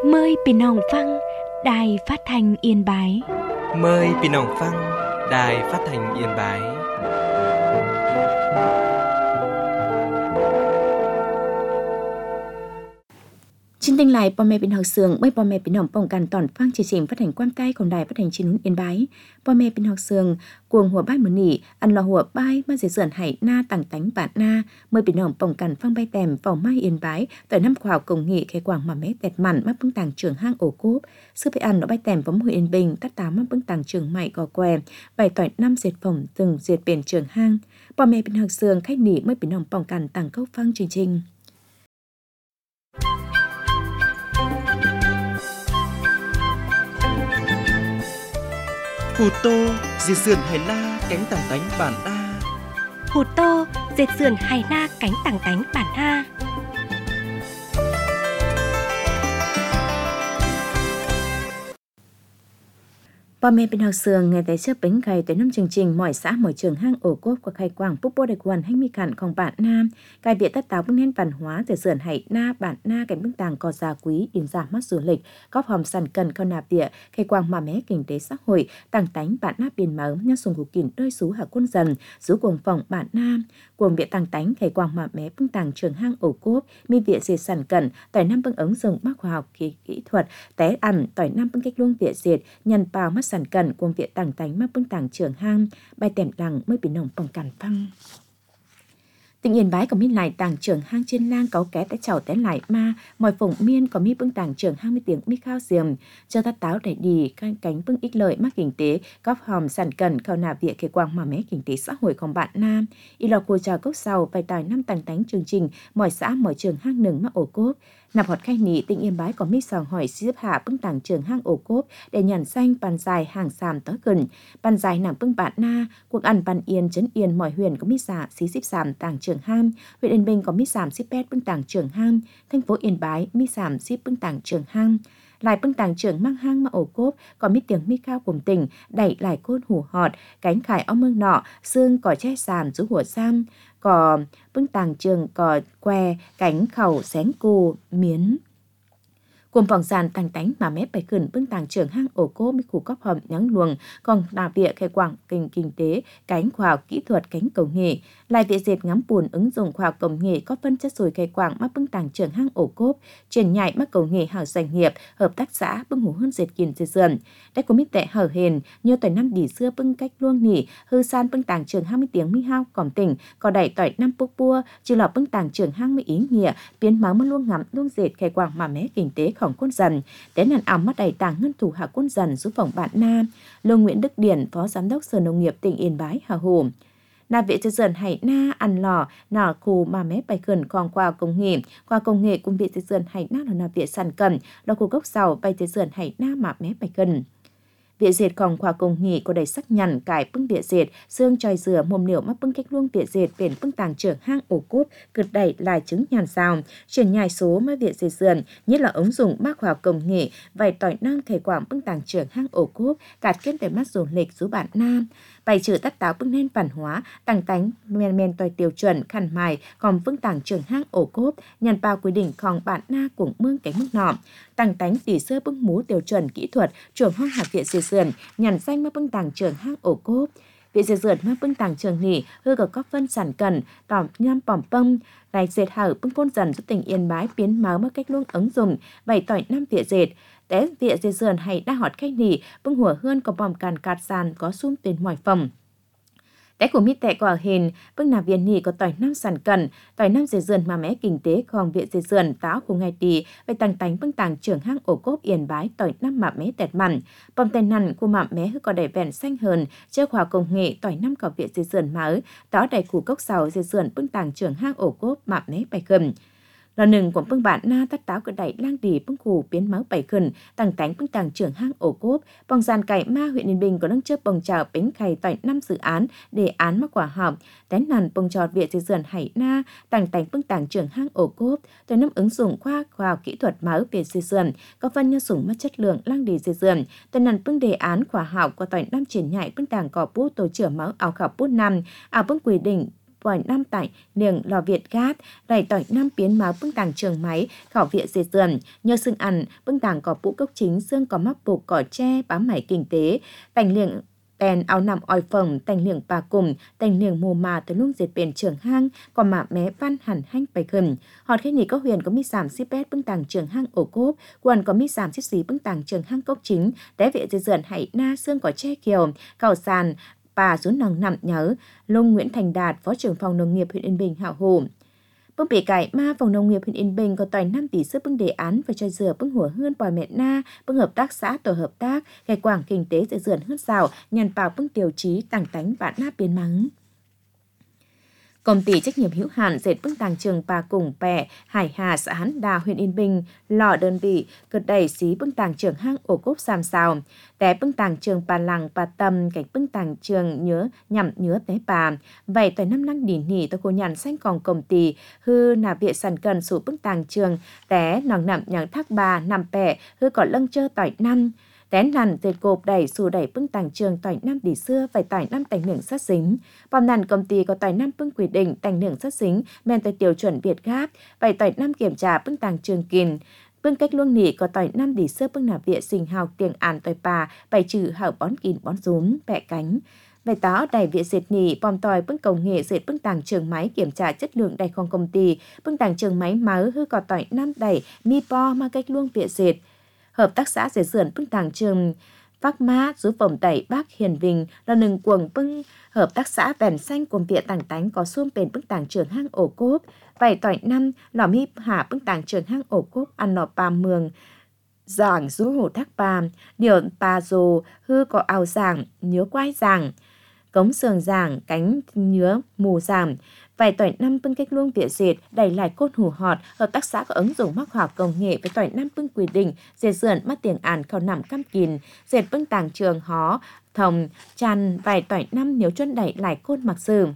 Mờiพี่น้องฟังĐài Phát thanh Yên Bái. Mời พี่น้องฟัง Đài Phát thanh Yên Bái. Xin tinh lại,พ่อแม่พี่น้องเสืองไม่พ่อแม่พี่น้องป้องกันตอนฟังเฉียงphát hànhความใต้ของĐài Phát thanh Chín Núi Yên Bái. พ่อแม่พี่น้องเสืองกวงหัวบ้านมื้อนี้อันละหัวบ้ายมาเสื่อนให้หน้าต่างตังบาดหน้าเมื่อพี่น้องป้องกันฟังใบแต้มเฝ้าไม้Yên Bái แต่น้ำข่าวกงnghịแค่กวางมาแม้แต่มันมาเพิ่งต่างtrường hang ổ cốpซื้อไปอันเอาใบแต้มผมหัวYên Bìnhตัดตามมาเพิ่งต่างtrườngใหม่ก่อแกวใบต่อยน้ำเสียดผมตึงเสียดเปลี่ยนtrường hangพ่อแม่พี่น้องเสืองใครหนีเมื่อพี่น้องป้องกันต่างเข้าฟังจริงๆ Hù Tô, diệt sườn Hải La, cánh tảng tánh bản đa. Hù Tô, diệt sườn Hải La, cánh tảng tánh bản ha. พ่อแม่เป็นเฮาเสืองไงแต่เชื่อเป็นใครแต่น้ำจริงๆหมอยสะหมอยเชิงห้างโอโกบกว่าใครกว้างปุ๊บโบได้กวนให้มีขันของบาทน้ำกายเบียดตะเตาเพิ่งเน้นปันหัวแต่เสื่อนให้หน้าบาทหน้ากันเพิ่งต่างก่อซาquýอินซามัดสูเหล็กก็พร้อมสั่นกันเข้านาเปียใครกว้างมาแม้เก่งเตะxã hộiต่างtánhบาทหน้าเปลี่ยนเหมือนส่งหูกินด้วยสูหาquân dầnสูกวงphòngบาทน้ำกวงเบียดต่างtánhใครกว้างมาแม้เพิ่งต่างเชิงห้างโอโกบมีเบียดเสียสั่นกันต่อยน้ำเพิ่งứng dụng mác khoa học kỹ thuật té ănต่อยน้ำเพิ่งcách luôngเบียดเสียดยันเปล่ามัดสั่นกันกวงเบียดต่างtánhมาเพิ่งต่างtrường hang bài tẻm lằng mới bị nồng bằng cản phăng Tỉnh Yên Bái có mi lại tàng trường hang trên lang cáu ké tại chảo té lại ma mọi phồng miên có mi bưng tàng trường hang mi tiếng mi khao diềm cho ta táo đẩy đi cánh bưng ích lợi mắc kinh tế góp hòm sản cần khao nà vịa kề quang mà mé kinh tế xã hộiของbạn nam y lò cô trà cốc sau bài tài năm tàng tánh chương trình mọi xã mọi trường hang nừng mắc ổ cốp nạp họt khai nỉ Tỉnh Yên Bái có mi sòng hỏi xếp hạ bưng tàng trường hang ổ cốp để nhàn xanh bàn dài hàng sàm tới gần bàn dài nằm bưng bạn na cuộc ăn bàn yên trấn yên mọi huyền có mi xả xí xếp sàm tàng trường hang huyện Yên Bình có mi sàm xếp pet bưng tàng trường hang thành phố Yên Bái mi sàm xếp bưng tàng trường hang lại bưng tàng trường mang hang mà ổ cốp có mi tiếng mi cao cùng tỉnh đẩy lại côn hủ họt cánh khải ong mương nọ xương cỏ che sàn rú hùa sam cò bưng tàng trường cò que cánh khẩu xén cù miến cùng phòng sàn tàng tánh mà mép bày khẩn bưng tàng trường hang ổ cốp mi khu cóp hòm nhắng luồng còn đà vịa khai quảng kinh tế cánh khoa học kỹ thuật cánh công nghệ lại vịa dệt ngắm bùn ứng dụng khoa học công nghệ có phân chất rồi khai quảng mắc bưng tàng trường hang ổ cốp truyền nhạy mắc công nghệ hảo doanh nghiệp hợp tác xã bưng hủ hơn dệt kiền dệt dườn đây có mít tệ hở hền nhiều tỏi năm đỉ xưa bưng cách luông nỉ hư san bưng tàng trường hang mi tiếng mi hao còm tỉnh có đẩy tỏi năm púc bua chứ lọ bưng tàng trường hang mi ý nghĩa biến máu mất luông ngắm luông dệt khai quảng mà mé kinh tếของquân dần đến nàn ảo mắt đầy tàng ngân thủ hạ quân dần giúp phòng bạn na Lương Nguyễn Đức Điển phó giám đốc Sở Nông nghiệp tỉnh Yên Bái hà hồ na viện dệt dườn hay na ăn lò nọ khu mà mé bài khẩn còn qua công nghệ cùng viện dệt dườn hay na là viện sản cầm là khu gốc sào bài dệt dườn hay na mà mé bài khẩn Viện dệt còn khoa công nghệ có đầy sắc nhằn cải bưng viện dệt xương tròi dừa mồm liễu mắc bưng cách luông viện dệt biển bưng tàng trường hang ổ cốp cực đẩy lại trứng nhàn xào chuyển nhài số mà viện dệt dườn nhất là ứng dụng mác khoa công nghệ vài tỏi năng thể quảng bưng tàng trường hang ổ cốp cạt kết để mắt du lịch số bản nam bài trừ tắt táo bưng nên bản hóa tàng tánh men tỏi tiêu chuẩn khăn mài còn bưng tàng trường hang ổ cốp nhàn bao quy định còn bản na cùng mương cánh mức nọ tàng tánh tỉ sơ bưng mú tiêu chuẩn kỹ thuật trường hoang hạt viện dệt dườn nhàn danh mà bưng tàng trường hang ổ cốp viện dệt dườn mà bưng tàng trường nỉ hư có các phân sản cần tỏm nham bỏm pông lại dệt hở bưng phôn dần giúp tỉnh Yên Bái biến máu mà cách luông ứng dụng bày tỏi năm viện dệt té viện dệt dườn hay đa họt khách nỉ bưng hùa hơn có bòm càn cạt sàn có sum tên mỏi phòng Té của mi tệ quả hền, bưng nà viên nỉ có tỏi năm sản cần, tỏi năm dệt dườn mà mé kinh tế còn viện dệt dườn táo của ngày tì, về tàng tánh bưng tàng trường hang ổ cốp Yên Bái tỏi năm mà mé tẹt mặn, bom tên nằn của mà mé hư có đầy vẹn xanh hơn, chơi khoa công nghệ tỏi năm có viện dệt dườn mớ, táo đầy củ cốc sào dệt dườn bưng tàng trường hang ổ cốp mà mé bài gầm. Lò nừng của bưng bạn na tắt táo của đẩy lang đi bưng khủ biến máu bảy khẩn tàng tánh bưng tàng trường hang ổ cốp bong gian cày ma huyện Yên Bình có nâng chớp bong trào bánh khay tỏi 5 dự án đề án mắc quả hỏng tén nàn bong trọt viện dệt dườn hải na tàng tánh bưng tàng trường hang ổ cốp tỏi năm ứng dụng khoa học kỹ thuật máu viện dệt dườn có phân nhân sủng mất chất lượng lang đi dệt dườn tỏi nàn bưng đề án khoa học của tỏi năm triển nhại bưng tàng cỏ bút tổ trưởng máu ảo khảo bút năm ảo bưng quy định vòi năm tại niềng lò Việt Gát, đầy tỏi năm biến máu bưng tàng trường máy, khảo viện dệt dườn, nhờ xương ăn, bưng tàng có bũ cốc chính, xương có mắc buộc cỏ tre, bám mải kinh tế, tành liệng tèn áo nằm oi phồng, tành liệng bà cùng, tành liệng mù mà tới lúc dệt biển trường hang, còn mà mé văn hẳn hanh bày khẩn. Họt khi nỉ có huyền có mi giảm xếp bét bưng tàng trường hang ổ cốp, quần có mi giảm xếp xí bưng tàng trường hang cốc chính, đế vệ dệt dườn hãy na xương có che kiều, cào sàn, bà rún nòng nằm nhớ, Lung Nguyễn Thành Đạt, Phó trưởng phòng nông nghiệp huyện Yên Bình hảo hồ. Bưng bể cải ma phòng nông nghiệp huyện Yên Bình có tỏi 5 tỷ sức bưng đề án và cho dừa bưng hủa hơn bòi mẹ na, bưng hợp tác xã tổ hợp tác, ngày quảng kinh tế dễ dườn hơn rào, nhàn bảo bưng tiêu chí tàng tánh vạn na biến mắng. Công ty trách nhiệm hữu hạn dệt bưng tàng trường Bà Cùng Pẹ, Hải Hà, xã Hán Đà, huyện Yên Bình, lò đơn vị, cực đẩy xí bưng tàng trường hang ổ cốp xàm xào, té bưng tàng trường Bà Lăng, Bà Tâm, cảnh bưng tàng trường nhớ té bà. Vậy tỏi năm lăng đỉ nỉ tôi cô nhàn xanh còn công ty, hư nà viện sàn cần sủ bưng tàng trường, té nòng nằm nhàng thác bà, nằm pẹ, hư có lâng chơ tỏi năm. Tén nằn dệt cộp đẩy xù đẩy bưng tàng trường tỏi năm đỉ xưa phải tỏi năm tành nưởng sát dính. Bòm nằn công ty có tỏi năm bưng quy định tành nưởng sát dính men tỏi tiêu chuẩn Việt Gáp, vậy tỏi năm kiểm tra bưng tàng trường kìn. Bưng cách luông nỉ có tỏi năm đỉ xưa bưng nạp viện sinh hào tiền án tỏi bà, bày trừ hảo bón kìn bón rúm, bẹ cánh. Bày tó đẩy viện dệt nỉ, bòm tỏi bưng công nghệ dệt bưng tàng trường máy kiểm tra chất lượng đẩy không công ty, bưng tàng trường máy máu hư có tỏi năm đẩy mi po mang cách luông viện dệt. Hợp tác xã dệt dườn bưng tàng trường Phác Má giúp vòng tẩy Bác Hiền Vinh là nừng quần bưng hợp tác xã bèn xanh cùng viện tàng tánh có xuông bền bưng tàng trường hang ổ cốp. Vậy tỏi năm lò mi hạ bưng tàng trường hang ổ cốp ăn nọ bà mường giảng rú hồ thác bà, điều bà rồ hư có áo giảng, nhớ quai giảng, cống sườn giảng, cánh nhớ mù giảng. Vài tỏi năm bưng cách luông viện dệt đẩy lại cốt hủ họt, hợp tác xã có ứng dụng mắc khoa học công nghệ với tỏi năm bưng quy định dệt dườn mắt tiền ản khẩu nằm cam kìn, dệt bưng tàng trường hó thòng tràn vài tỏi năm nếu chân đẩy lại cốt mặc sử.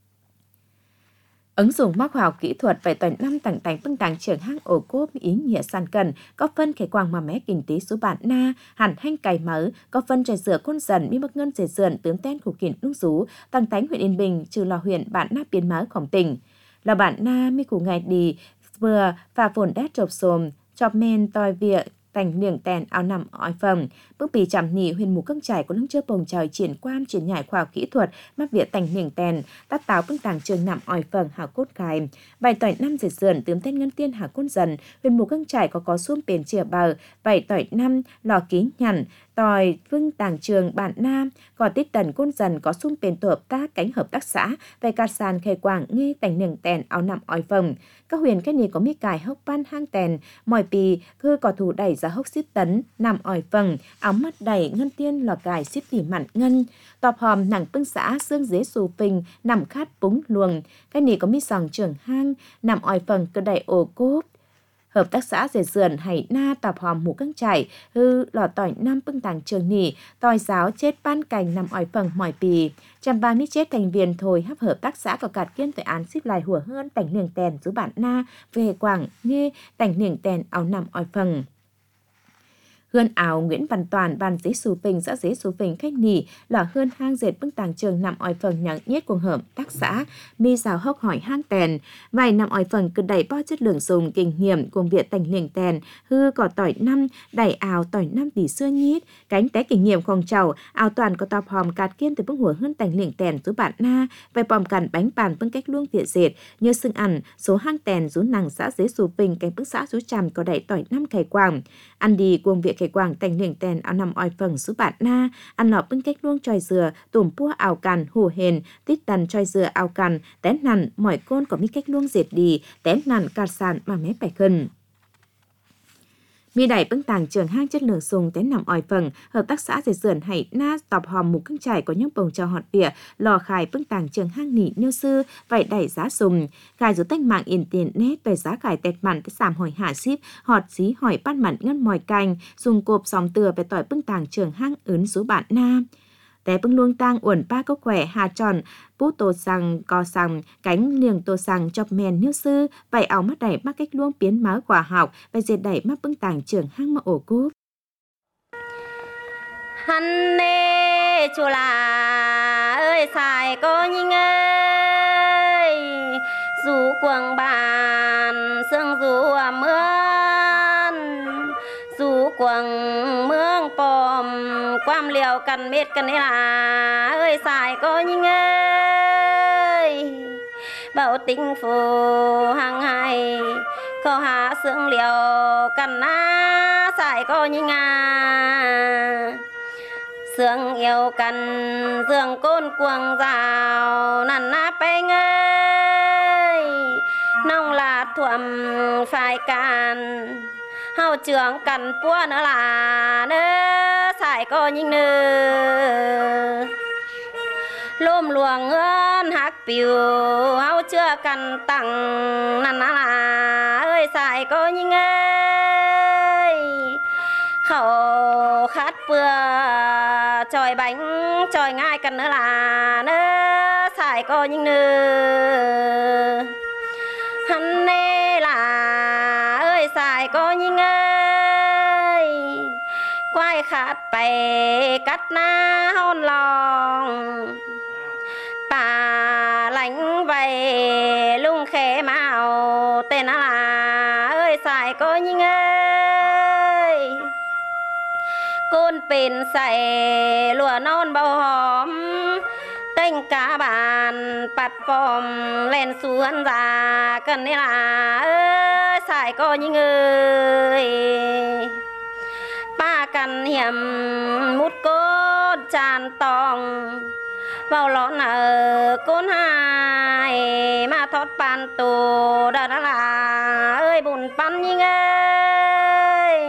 Ứng dụng mắc khoa học kỹ thuật về tỏi năm tàng tánh bưng tàng trường hang ổ cốp ý nghĩa sàn cần, có phân khải quang mà mé kinh tế số bản na, hẳn hanh cày mở, có phân trải rửa côn dần mi mắc ngân dệt dườn tướng ten của kiện nung rú, tàng tánh huyện Yên Bình trừ lò huyện bản na biến máu khổng tỉnh. Là bản na mi củ ngày đi vừa và phồn đét trộp xồm, chọc men tòi vịa tành niềng tèn áo nằm oi phẩm, bước bì chạm nỉ huyền mù căng trải của lưng chơ bồng trời triển quan triển nhải khoa học kỹ thuật mắc vịa tành niềng tèn tát táo bưng tàng trường nằm oi phẩm hảo cốt cài bài tỏi năm dệt dườn tướm tên ngân tiên hảo cốt dần huyền mù căng trải có xuông bền chìa bờ bài tỏi năm lò ký nhằn tỏi vương tàng trường bản nam có tít tần côn dần có xuông bền tổ hợp tác cánh hợp tác xã về cát sàn khề quảng nghe tành niềng tèn áo nằm oi phẩm các huyền cái này có mi cài hốc ban hang tèn mỏi pì hư có thủ đẩy ra hốc xít tấn nằm ỏi phần áo mắt đẩy ngân tiên lò cài xít tỉ mặn ngân tọp hòm nặng bưng xã xương dế xù phình nằm khát búng luồng cái này có mi sòng trường hang nằm ỏi phần cơ đẩy ổ cốp. Hợp tác xã dệt dườn hay na tọp hòm mù căng chảy hư lò tỏi năm bưng tàng trường nỉ tỏi giáo chết ban cành nằm ỏi phần mỏi pì trăm ba mít chết thành viên thôi hấp hợp tác xã có cạt kiên phải án xếp lại hùa hơn tành niềng tèn giữ bản na về quảng nghe tành niềng tèn áo nằm ỏi phần. Hươn áo Nguyễn Văn Toàn ban dế xù phình xã dế xù phình khách nỉ là hơn hang dệt bưng tàng trường nằm ỏi phần nhặng nhất của hợp tác xã mi rào hốc hỏi hang tèn vài nằm ỏi phần cứ đẩy bao chất lượng dùng kinh nghiệm cùng viện tành niềng tèn hư có tỏi năm đẩy áo tỏi năm tỷ xưa nhít cánh té kinh nghiệm không trầu áo toàn có tọp hòm cạt kiên từ bưng hùa hơn tành niềng tèn rú bạn na vài bòm cằn bánh bàn bưng cách luông viện dệt như xương ăn số hang tèn rú nàng xã dế xù phình cánh bưng xã rú tràm có đẩy tỏi năm khải quảng ăn đi cùng viện khải quảng tành niềng tèn áo nằm oi phần rú bạn na ăn lọ bưng cách luông tròi dừa tủm pua áo cằn hù hền tít tần tròi dừa áo cằn tén nằn mỏi côn có mi cách luông dệt đi tén nằn cạt sàn mà mé bẻ khẩn mi đẩy bưng tàng trường hang chất lượng sùng tén nằm oi phần hợp tác xã dệt dườn hay na tọp hòm mù căng trải có những bồng cho họt vỉa lò khải bưng tàng trường hang nỉ nêu sư vậy đẩy giá sùng khải rú tách mạng in tiền nét về giá khải tẹt mặn tới giảm hỏi hạ ship họt dí hỏi bắt mặn ngân mòi canh dùng cộp sòng từa về tỏi bưng tàng trường hang ướn rú bạn na té bưng luông tang uẩn ba cốc khỏe hà tròn bút tô sằng co sằng cánh liềng tô sằng chọc mèn niêu sư vậy áo mắt đẩy mắc cách luông biến máu quả học và dệt đẩy mắc bưng tàng trường hang mà ổ cốp hắn nê chùa là ơi xài cô nhinh ơi quang bàn sương dù mướn dù quang mương pòm quam liều cần mết cần là ơi xài có những ơi bảo tình phù hàng ngày có hạ sương liều cần á xài có những sương yêu cần dương côn cuồng rào nằn áp anh ơi nông là thuầm phải càn hao trường cần pua nữa là nữa xài có những nữ lôm luồng ngân hắc piu hao chưa cần tặng nằn là ơi xài có những ơi khẩu khát bừa tròi bánh tròi ngay cần nữa là nữa xài có những nữ hắn nê là ơi xài có những ơi quay khát bày cắt na hôn lòng bà lánh vầy lung khế mạo tên là ơi xài có những ơi côn pin xài lùa non bao hòm tên cả bàn bạt bòm lên xuống ra cần đấy là ơi xài có những người ba cần hiểm mút cốt tràn tòng vào lón ở côn hai mà thoát bàn tù đó là ơi bùn pan những ơi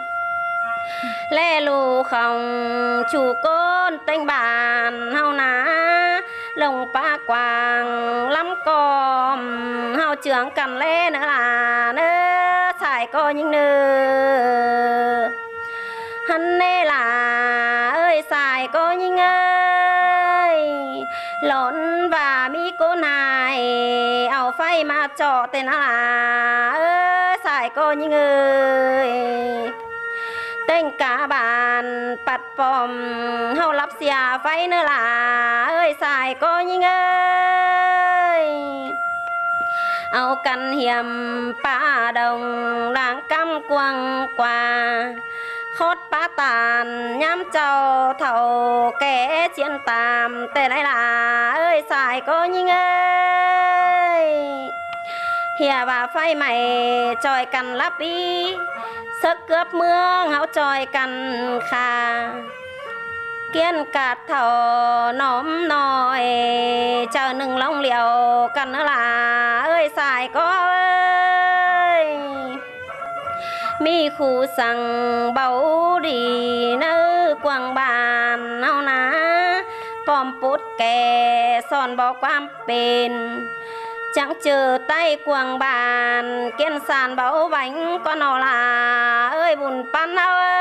lê lù không chủ côn tên bàn hao ná lồng pa quàng lắm com hao trưởng cần lê nữa là nữa xài có những nữ hắn nê là ơi xài có những ơi lộn và mi cô này ảo phay mà trọ tên là ơi xài có những người tên cả bàn bạt bòm hao lắp xìa phay nữa là ơi xài có những ơi áo căn hiểm pa đồng đang cam quăng qua khót pa tàn nhám trâu thầu kẻ chiến tàm tên này là ơi xài có những ơi hìa và phai mày tròi cần lắp đi sức cướp mương háo tròi cần khà kiên cạt thầu nóm nòi chờ nừng long liều cần nữa là ơi xài có ơi mi khu sang bầu đi nơ quang bàn hao ná pom pút kè son bò quam bền chẳng chờ tay quang bàn kiên sàn bầu bánh con nó là ơi bùn pan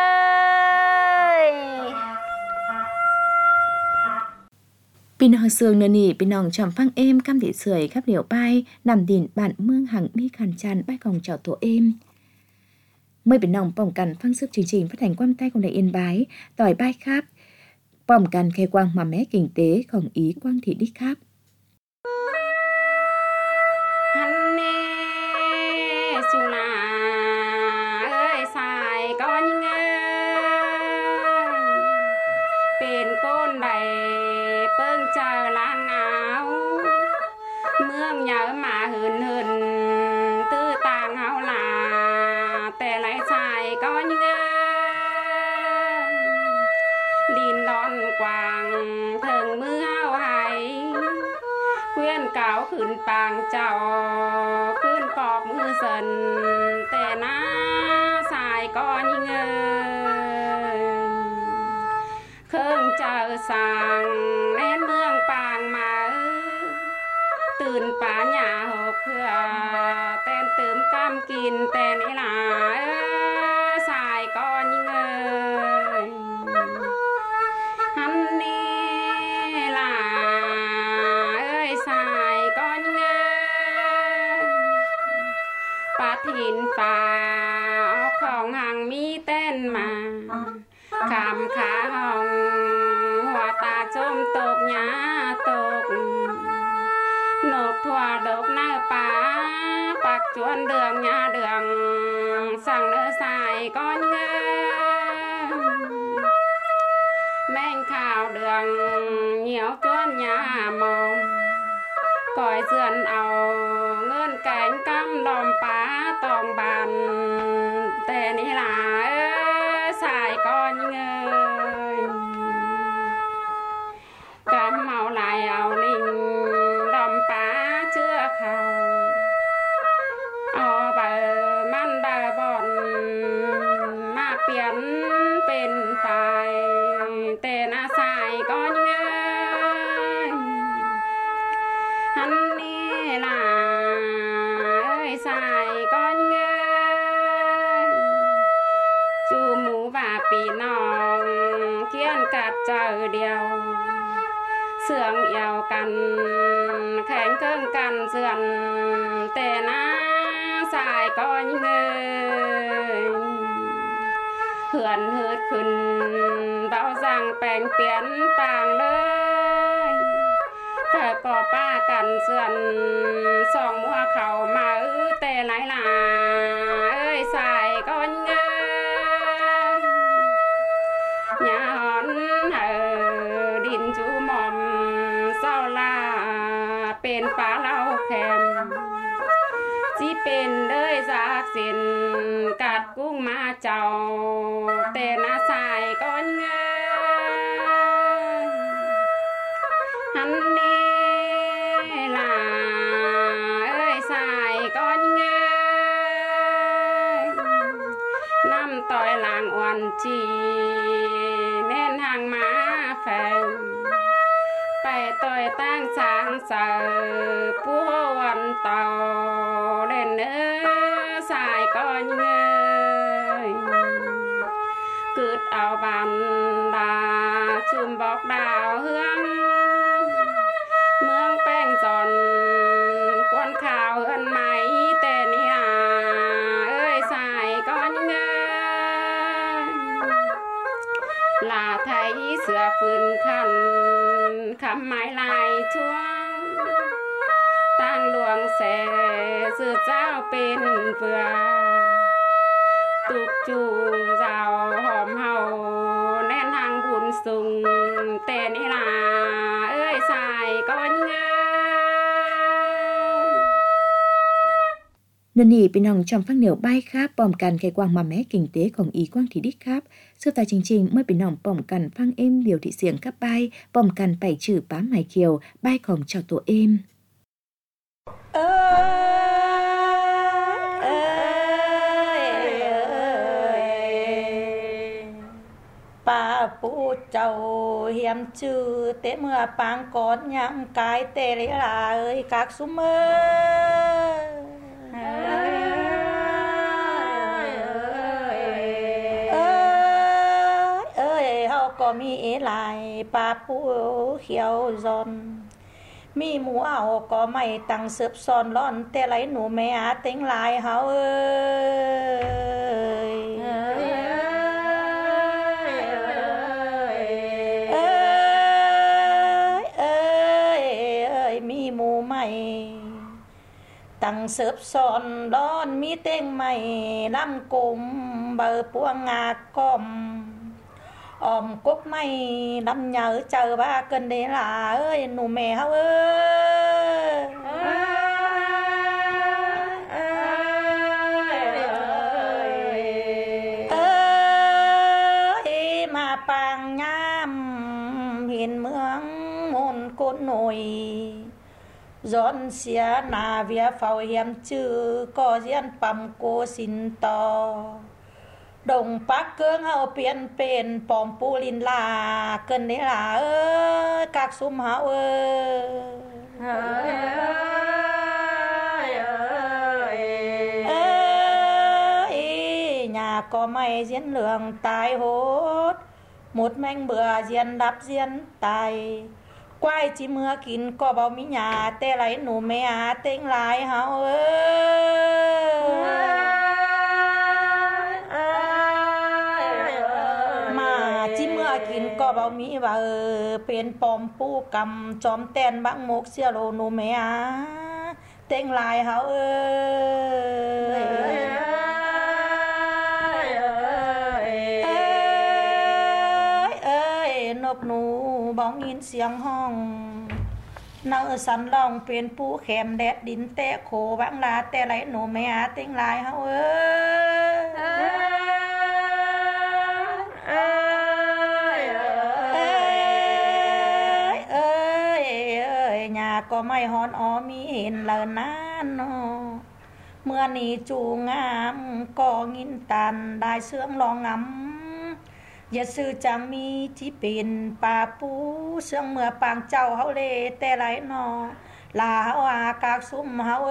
ơi พี่น้องเสืองเนนี่พี่น้องจอมฟังเอมคำที่เสยครับเหลียวไปนำดินบ้านเมืองหังมีขันจันป้ายของเจ้าตัวเอมเมื่อพี่น้องป้องกันฟังซึกจริงๆพระแห่งความใต้ของในเอ็นบายต่อยป้ายครับป้องกันแค่กวางมาแม้กิ่งเต๋ของอีกวางthịดิครับฮันเน่สุนาเอ้ยสายก็ยังไงเป็นก้นใดเปิ้งเจอล้างเอาเมืองเหยามาหืนหืนตื้อต่างเฮาลาแต่ไรสายก็ยังไงดินดอนกวางเถิงมือเฮาไหเพื่อนเก่าขึ้นปางเจ้าขึ้นปอบมือสันแต่หน้าสายก็ยิ่งเครื่องเจอสั่งแล่นเมืองปางมาตื่นป่าหญ้าหกเพื่อเต้นเติมกำกินแต่นี่ล่ะสายก็ยิ่งฮันนี่ล่ะสายก็ยิ่งปาถินป่าของหังมีเต้นมาคำขาห้องหัวตาจมตกหญ้าตกนก thua độc nơ pá bạc chuan đường nhà đường sang nơ xài con ngơ men khảo đường nhiều chuan nhà mồm còi dườn ảo ngân cánh cam đòm pá tòng bàn tề ní là xài con ngơi cam màu lại ảo ninh đòm pá chưa khảo ảo bờ man bờ bọn mà biến bên phải tề na xài con ngơi hắn đi là ơi xài con ngơi chú mũ và pì nòng kiên cạt chờ điều sương yêu cằn khánh thương cằn sườn tề na xài con ngơi hườn hớt khẩn bao rằng bèn biến bàng lời thở có ba cằn sườn song mua khẩu mà tề lại là ơi xài con ngơi nhà hòn ở đình chú mòm sao là bên phá lau kèm chỉ bên đời giác xin cạt cung ma chào tề na xài con ngơi hắn đi là ơi xài con ngơi năm tội làng oan chi nên hàng má phèn phải tội tăng sáng sợ phú hoàn tàu lên nữa xài con ngơi cướt áo bàn đà chùm bọc đào hương mương bèn giòn quan khảo hơn máy tên nhà ơi xài con ngơi là thấy sửa phun khăn khăm mái lại chuông tăng luồng xe sự giao bên vừa tục chủ rào hòm hầu nên hàng buồn sùng tên là ơi xài con ngơi นนี่พี่น้องจอมฟังเหนียวใบครับป้อมกันไขกวางมาแม้กิ่งเต๋ของอีกว้างที่ดิครับเสื้อตาจริงๆเมื่อพี่น้องป้อมกันฟังเอ็มเดียวที่เสียงกับใบป้อมกันไปชื่อป้าหมายเขียวใบของเจ้าตัวเอ็มป้าปูเจ้าเหียมชื่อเตเมื่อปางก่อนยังกายเตลิลาเอ้ยกักซุเมอก็มีหลายปลาปูเขียวจอนมีหมูเอาก็ไม่ตั้งเสือบซ้อนร้อนแต่ไหลหนูแม่อาเต็งลายเฮาเอ้ยมีหมูใหม่ตั้งเสือบซ้อนร้อนมีเต็งใหม่ลำกลมเบอร์ปวงงากอมcúc mày đâm nhớ chờ ba cơn đấy là ơi nụ mẹ hao ơi mà pang nhám hiền mương môn cốt nổi dọn xia nà vía phao hiểm chữ có diễn bầm cô xin to đồng bác cương hậu biến bên bom pu lin là cơn đấy là các sum hậu nhà có mày diễn lượng tài hốt một manh bữa diễn đắp diễn tài quay chỉ mưa kín có bao mi nhà tê lấy nụ mẹ tên lại hậuกินก็บ่มีว่าเป็นปอมปูกำจอมแตนบักมกเสียโลนูแม่ tiếng lại hảo ơi nộp nụ bóng nhìn xiềng hong nợ sẵn lòngเป็นผู้แขมแดดดินแต่โคบางลาแต่ไหลหนูไม่อาเต็งลายเฮาnhà có mây hòn ó mi ห็นแล้วนั้นเนาะเมื่อนี้จูงามก็งินตันได้เสื่องลองงำอย่าซื้อจังมีที่เป็นป่าปูเสื่องเมื่อปางเจ้าเฮาเลแต่ไรนอลาเฮาอากากซุ่มเฮา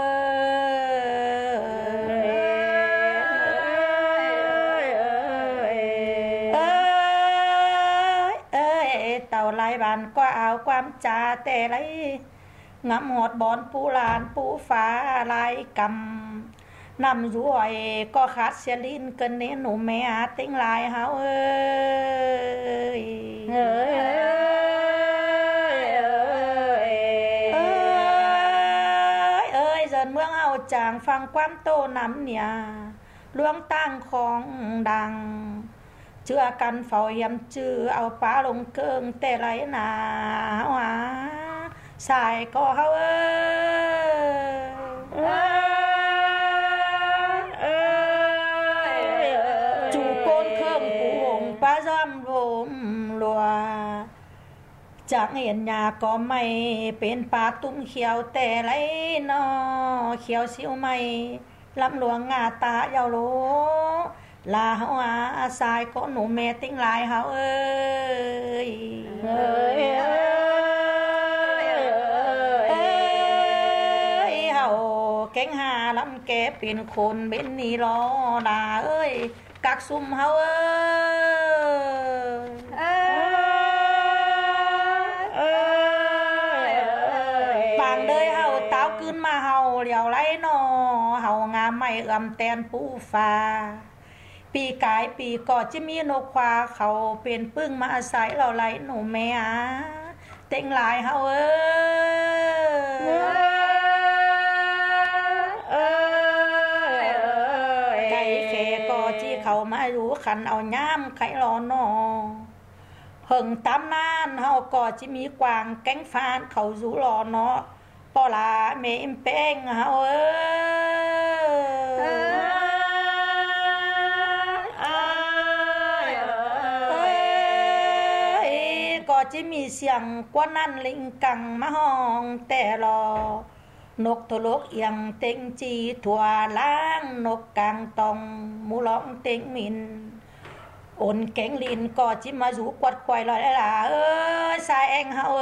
เต่าไรบานก็เอาความจ่าแต่ไรงำหอดบอนปูลานปูฟ้าลายกำนำรวยก็ขาดเสียลิ้นเกินเน้นหนูแม่ติ้งลายเฮาเอ้ยเดินเมืองเอาจางฟังความโตน้ำเนี่ยลวงตั้งของดังเชื่อกันเฝ้าเยี่ยมจื้อเอาป้าลงเกิงแต่ไรหนาหวาสายก็เฮาจูโกนเครื่องปูหงป้าซ้อมรวมรัวจากเห็นยาก็ไม่เป็นปลาตุ้มเขียวแต่ไรนอเขียวสิวไม่ลำหลวงงาตายาวโลลาเฮาอาสายก็หนูแม่ติ้งลายเฮาเแกงหาลำแกเป็นคนเบ็นนี่รอดาเอ้ยกักซุ่มเฮาปางเดยเฮาเต้าขึ้นมาเฮาเหลียวไหลนอเฮางามไม่เอื้อมแตนปูฟ้าปีกายปีก่อจะมีนกควาเขาเป็นปึ้งมาอาศัยเราไหลหนูแม่เต็งลายเฮาไก่แขก่อที่เขามารู้ขันเอาย่ามไข่รอนอเหิงตามนานเฮาก่อจะมีกวางแก้งฟานเขารู้รอเนาะปอลาเมมเป้งเฮาก็จะมีเสียงกว่านั้นลิงกังมาห้องแต่รอนกทะลกเอียงเต็งจีถั่วล้างนกกลางตองมูร้องเต็งมินอ่นแกงลินก็จิมาสูกวดควายลอยล่ะสายเองเฮา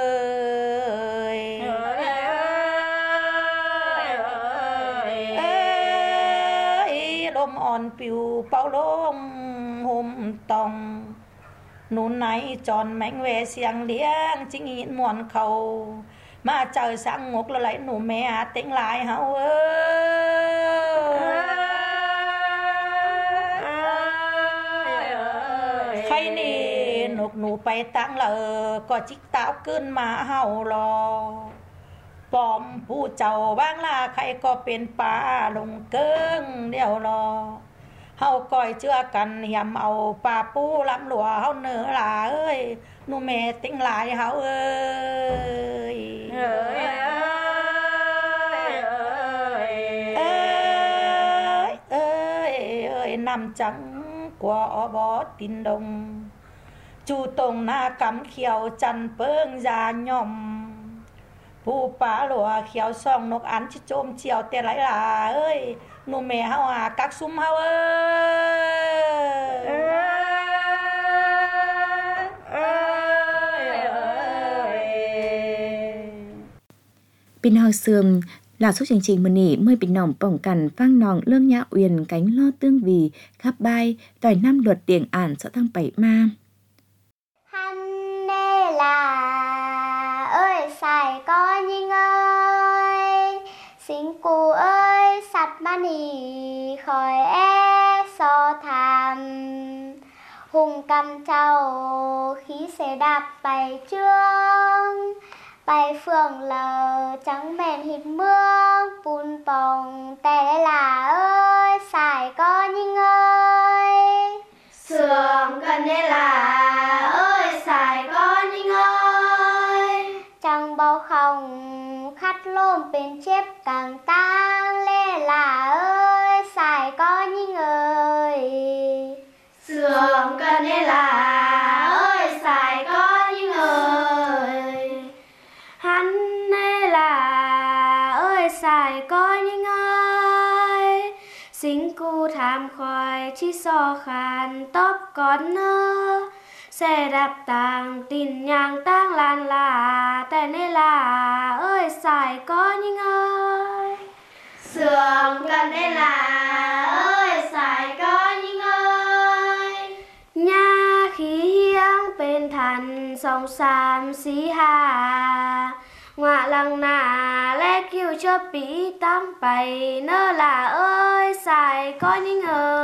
ลมอ่อนปิวเป่าลมห่มตองหนูไหนจอนแมงเวเสียงเลี้ยงจิงหินมวนเขามาเจอสังงกแล้วไหลหนูแม่เต็งลายเฮาใครนี่นกหนูไปตั้งเลยก็จิกเต้าขึ้นมาเฮารอปอมผู้เจ้าบ้างล่ะใครก็เป็นป่าลงเกิงเดียวรอเฮาก้อยเชื่อกันเหี่ยมเอาปลาปูลำหลัวเฮาเนื้อหลาเอ้ยหนูแม่ติ้งหลายเฮาเอ้ยนำจังกว่าอบอตินดงจูตรงหน้ากำเขียวจันเปิ้งยาย่อมผู้ป่าหลัวเขียวซ่องนกอันชิโจมเจียวแต่ไหลหลาเอ้ยหนูแม่เฮากักซุ่มเฮา Pin hào sườn là số chương trình mini mới bị nòng bỏng cằn vang nòng lương nhã uyển cánh lo tương vì khắp bay tỏi năm luật điện ản sợ thăng bảy ma. Hắn đê là ơi xài có nhìn ơi xinh cụ ơi sạch ba nì khỏi e so tham hùng cầm trâu khí xe đạp bảy chương Bài phường lờ trắng bèn hít mương bùn bồng tè là ơi xài có nhưng ơi sườn cần đê là ơi xài có nhưng ơi chẳng bao không khát lôm bên chép càng tang lê là ơi xài có nhưng ơi sườn cần đê là ơi xài có nhưng ơi hắn nê là ơi xài có những ơi xin cu tham khoai chi so khàn tóc con nơ xe đạp tàng tin nhang tang lan làแต่nê là ơi xài có những ơi sườn cần đê là ơi xài có nhưng ơi nhà khí hiang bên thành sông sam xí hà ngoạ lăng nà lẽ kêu cho bí tăng bày nơ là ơi xài có những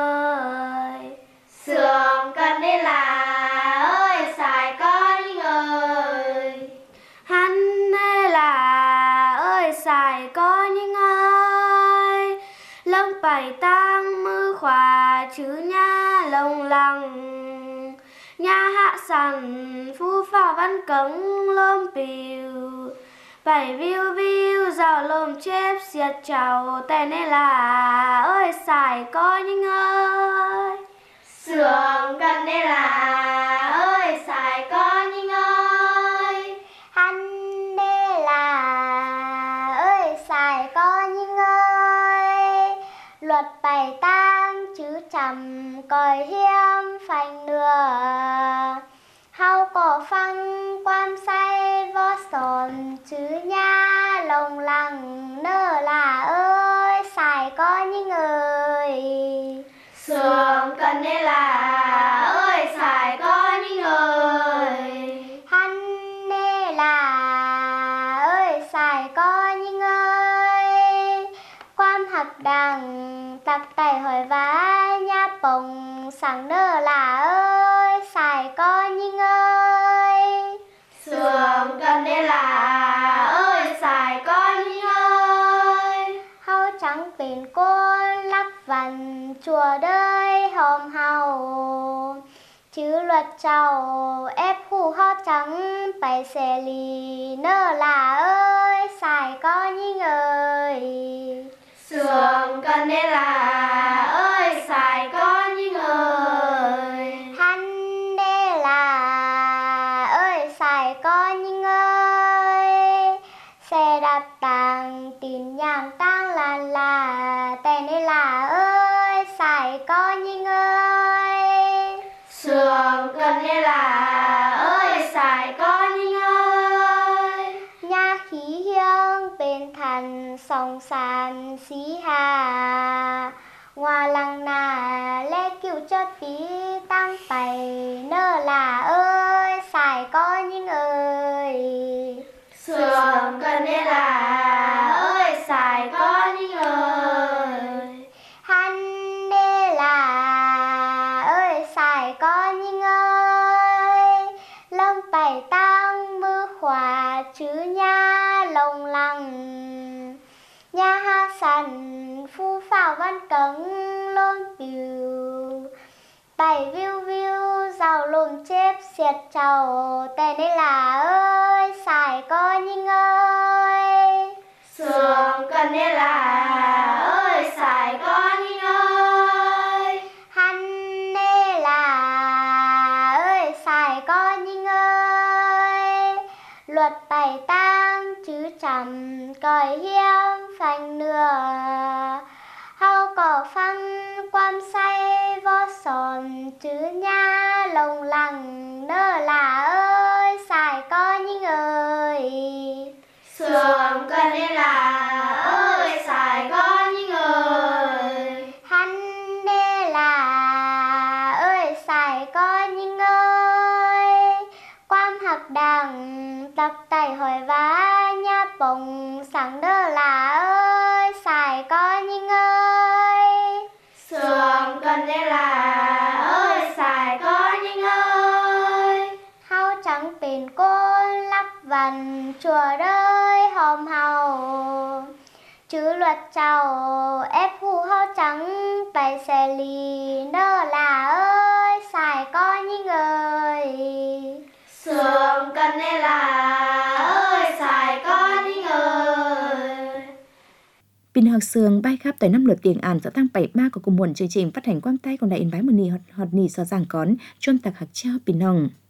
ơi sườn cần đê là ơi xài có những ơi hắn nê là ơi xài có những ơi lông bày tăng mư khỏa chứ nha lông lăng nhà hạ sẵn phu phà văn cống lôm bìu bảy viu viu rào lôm chép xiết chào tên này là ơi xài có những ơi sườn cần đê là ơi xài có những ơi hắn đê là ơi xài có những ơi luật bày tang chứ chầm còi hiếm phanh nửa hao cổ phăng quan say vó sồn chứ nha lồng lăng nơ là ơi xài có những ơi sườn cần đê là ơi xài có những ơi hắn nê là ơi xài có những ơi quan hạc đằng tặc tay hỏi vá nha bồng sáng nơ là ơi xài có những ơi sườn cần đê là ơi xài có những ơi hau trắng bền côn lắc vằn chùa đời hòm hầu chứ luật trầu ép hù ho trắng bày xe lì nơ là ơi xài có những ơi sườn cần đê là ơi xài có những ơi hắn đê là ơi xài có những ơi xe đạp tàng tin nhang tang lan là tên đây là ơi xài có những ơi sườn cần đê là ơi xài có những ơi nhà khí hiang bên thành sông sàn xí hà ngoa lăng nà lẽ kêu cho tí tăng bày nơ là ơi xài có những ơi sườn cần đê là ơi xài có những ơi hắn đê là ơi xài có những ơi lông bày tăng mưa khỏa chứ nha lồng lăng nhà ha sẵn phu phào văn cống lôn bìu bảy viu viu rào lùm chép xiết chào tên đây là ơi xài có những ơi sườn cần đê là ơi xài có những ơi hắn nê là ơi xài có những ơi luật bày tang chứ chầm còi hiếm phanh nửa hao cỏ phăng quan say vó sồn chứ nha lồng lăng nơ là ơi xài có những ơi sườn cần đê là ơi xài có những ơi hắn đê là ơi xài có những ơi quan hạc đằng tặc tay hỏi vá nha bồng sáng nơ là ơi xài có những ơi sườn cần đê là ơi xài có những ơi còn chùa đời hòm hầu chứ luật cháu ép hù hao trắng bài xe lì đơ là ơi xài con như người sườn cần nên là ơi xài con đi người. Pin học sường bay khắp tới năm lượt tiếng ản do tăng 73 của cùng muộn chương trình phát hành quang tay còn đại in bái một nì hot nì so giảng cón chôn tạc hạc treo pin nòng.